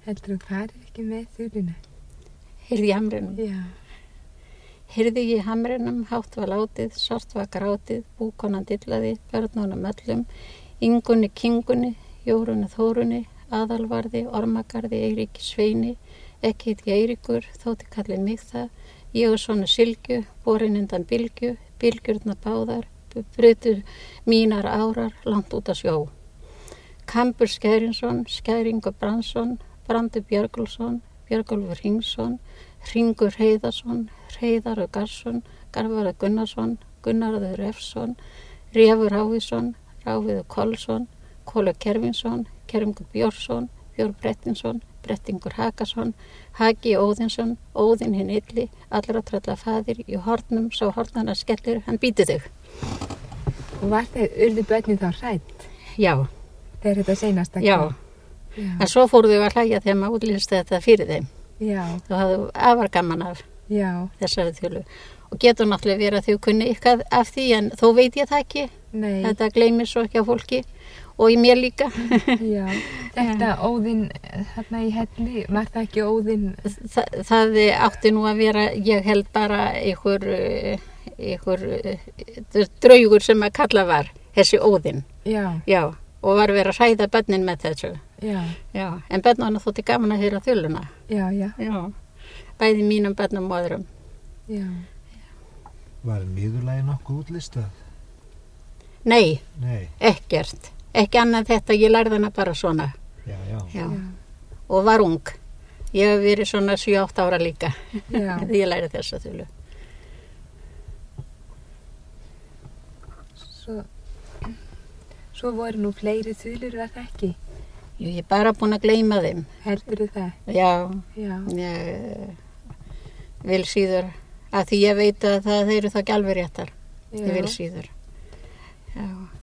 Heldur þú farir ekki með þuluna? Heyrði í hamrinum. Já. Heyrði ég í hamrinum, hátt var látið, sárt var grátið, búkonan dillaði, börnunum öllum, Ingunni, Kingunni, Jórunni, Þórunni, Aðalvarði, Ormagarði, Eiríki, Sveini, ekki heiti Eiríkur, þótti kallið mig það, ég og svona Sylgju, borin undan bylgju, bylgjurnar báðar, brutu mínar árar langt út að sjó. Kambur Skærinsson, Skæringur Brandsson, Brandur Björgulsson, Björgulfur Hringsson, Hringur Heiðarsson, Heiðar Garsson, Garðar Gunnarsson, Gunnar Refsson, Refur Rávísson, Rávíður Kolsson, Kolur Kervinsson, Kervingur Björnsson, Björn Brettinsson, Brettingur Hakason, Haki Óðinsson, Óðinn hinn illi, allra tralla faðir, í hornum sá hornana skellir, hann býti þau. Og var þeir, urðu börnin þá hrædd? Já. Þegar þetta seinasta kom? Já. En svo fóru þau að hlæja þegar maður útlýsti þetta fyrir þeim. Já. Þú hafðu afar gaman af þessari þjólu. Og getur náttúrulega verið að þau kunni eitthvað af því, en þó veit ég það ekki. Nei. Þetta gleymir svo ekki á fólki og í mér líka. Já. Þetta Óðinn þarna í Helli, var það ekki Óðinn? Það átti nú að vera, ég held bara einhver draugur sem að kalla var, þessi Óðinn. Já. Já. Og var verið að hræða börnin með þessu. Já. Já. En börnunum þótti gaman að heyra þjöluna. Já, já. Já. Bæði mínum börnum og öðrum. Já. Var niðurlagi nokkuð útlistað? Nei. Ekkert. Ekki annað þetta, ég lærði hana bara svona. Já. Og var ung. Ég hef verið svona 7-8 ára líka. Já. Þegar ég lærði þessa þjölu. Svo voru nú fleiri þulur, var það ekki? Jú, ég er bara búin að gleyma þeim. Heldurðu það? Já. Ég vil síður, að því ég veit að það eru þá ekki alveg réttar. Ég vil síður. Já.